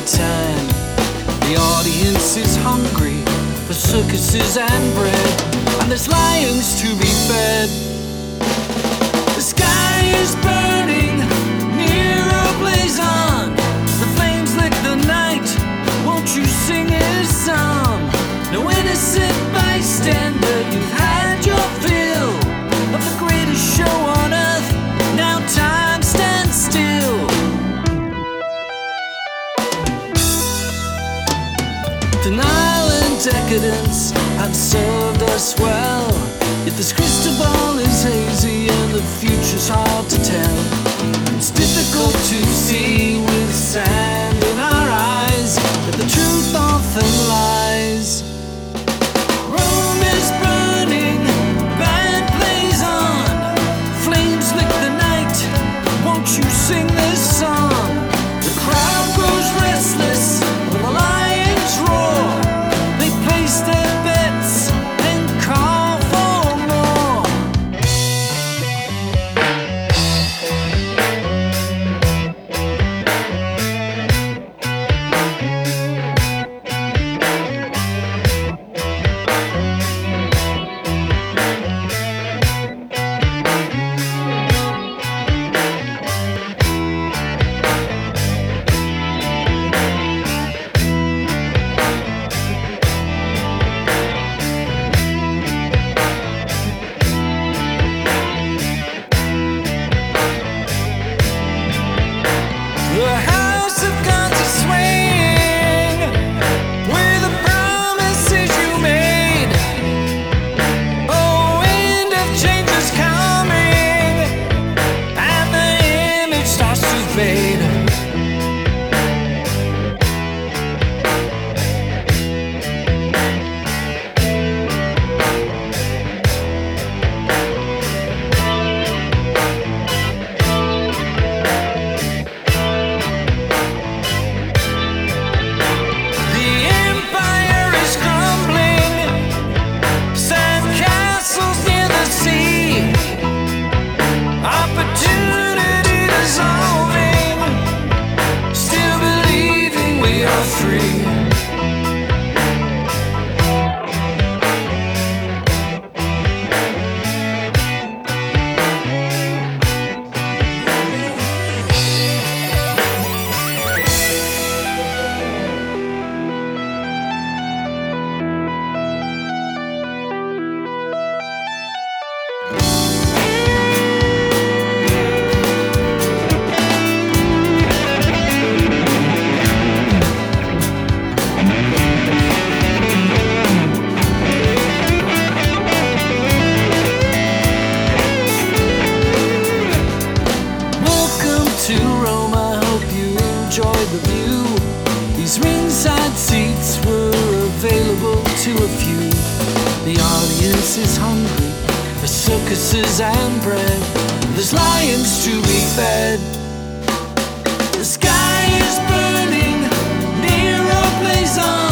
time. The audience is hungry for circuses and bread, and there's lions to be fed. The sky is burning, Nero blaze on. The flames lick the night, won't you sing his song? No innocent bystander, you've had your fill of the greatest show on earth. Now time stands still. Denial and decadence have served us well, yet this crystal ball is hazy and the future's hard to tell. It's difficult to see with sand in our eyes that the truth often lies. Rome is burning, band plays on. Flames lick the night, won't you sing this song? The crowd grows restless when the lions roar. They place their bets and call for more. The house of cards is swaying with the promises you made. Oh, wind of change is coming, and the image starts to fade. The empire is crumbling, sand castles near the sea. Opportunity dissolving, still believing we are free. Welcome to Rome, I hope you enjoyed the view. These ringside seats were available to a few. The audience is hungry for circuses and bread. There's lions to be fed. The sky is burning, Nero plays on.